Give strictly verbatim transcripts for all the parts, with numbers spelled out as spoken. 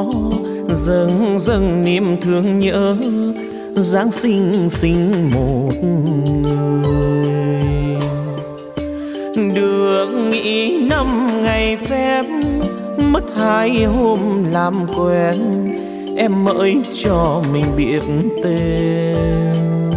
gió dâng dâng niềm thương nhớ Giáng sinh sinh một người. Được nghỉ năm ngày phép mất hai hôm làm quen, em mới cho mình biết tên.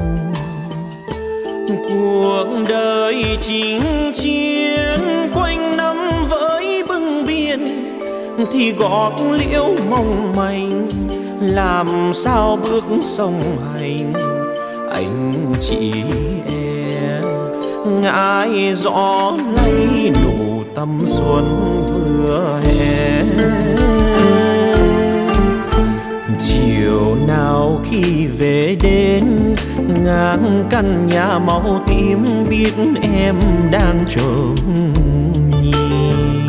Cuộc đời chinh chiến quanh năm với bưng biên thì gót liễu mong manh, làm sao bước song hành anh chị em. Ngại gió lấy nụ tăm xuân vừa hè, chiều nào khi về đến ngang căn nhà màu tím biết em đang trông nhìn.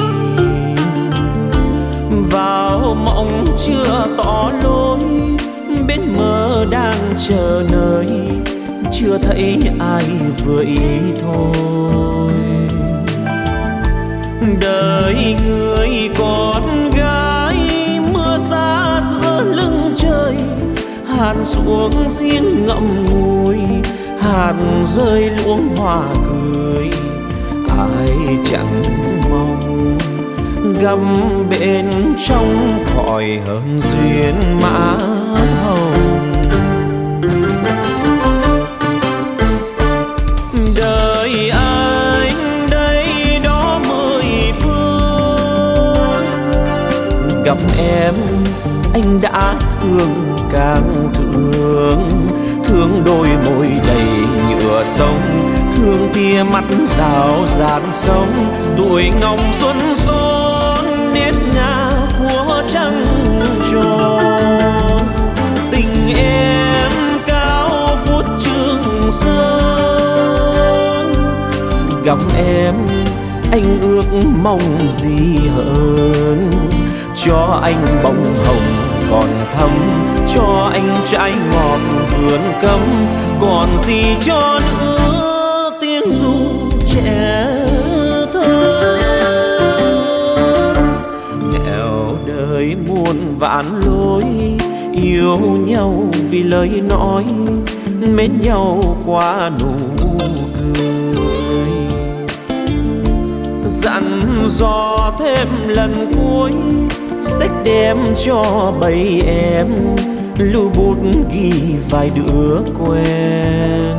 Vào mộng chưa tỏ lối, bên mơ đang chờ nơi, chưa thấy ai vừa ý thôi. Đời người con gái mưa xa giữa lưng trời, hạt xuống riêng ngậm ngùi, hạt rơi luống hoa cười. Ai chẳng mong găm bên trong khỏi hơn duyên mã hồng. Đời anh đây đó mười phương, gặp em anh đã thương càng thương. Thương đôi môi đầy nhựa sông, thương tia mắt rào rạt sống. Tuổi ngọc xuân son nét ngà của trăng tròn, tình em cao vút Trường Sơn. Gặp em anh ước mong gì hơn, cho anh bông hồng còn thắm, cho anh trái ngọt vườn cấm. Còn gì cho nữa tiếng ru trẻ thơ. Nghèo đời muôn vạn lối, yêu nhau vì lời nói, mến nhau qua nụ cười. Dặn dò thêm lần cuối, sách đem cho bầy em, lưu bút ghi vài đứa quen.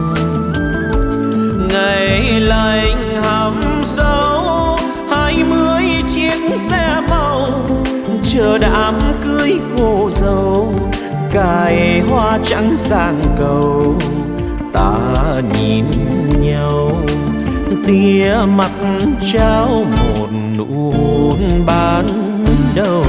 Ngày lạnh hầm sâu, hai mươi chiếc xe màu, chờ đám cưới cô dâu, cài hoa trắng sang cầu. Ta nhìn nhau, tia mắt trao một nụ hôn ban đầu.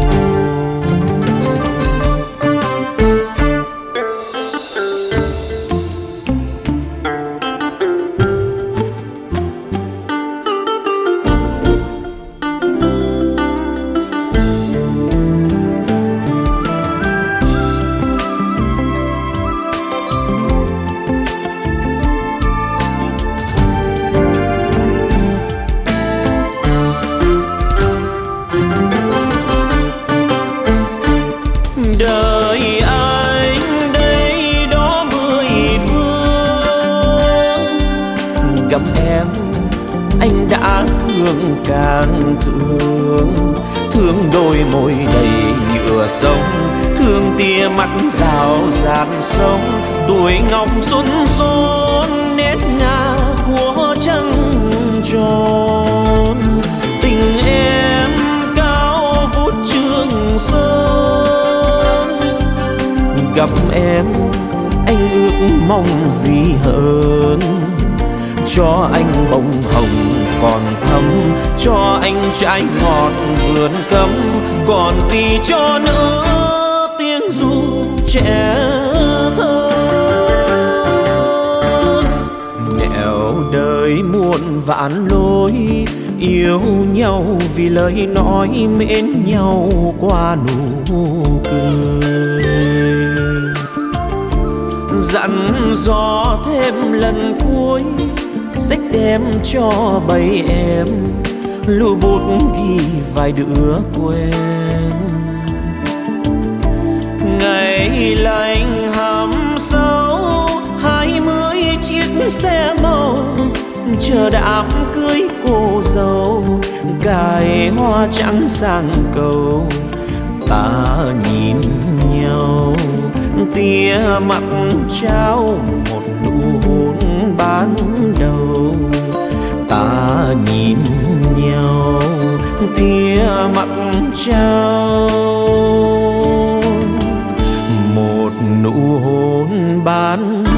Đời anh đây đó mười phương, gặp em anh đã thương càng thương. Thương đôi môi đầy nhựa sông, thương tia mắt rào rạt sống. Tuổi ngọc xuân son nét ngà của trăng tròn, tình em cao vút Trường Sơn. Gặp em anh ước mong gì hơn, cho anh bông hồng còn thắm, cho anh trái ngọt vườn cấm. Còn gì cho nữa tiếng ru trẻ thơ. Nghèo đời muôn vạn lối, yêu nhau vì lời nói, mến nhau qua nụ cười. Dặn dò thêm lần cuối, sách đem cho bầy em, lưu bút ghi vài đứa quen. xe màu chờ đám cưới cô dâu, cài hoa trắng sang cầu. Ta nhìn nhau tia mắt trao một nụ hôn ban đầu. Ta nhìn nhau tia mắt trao một nụ hôn ban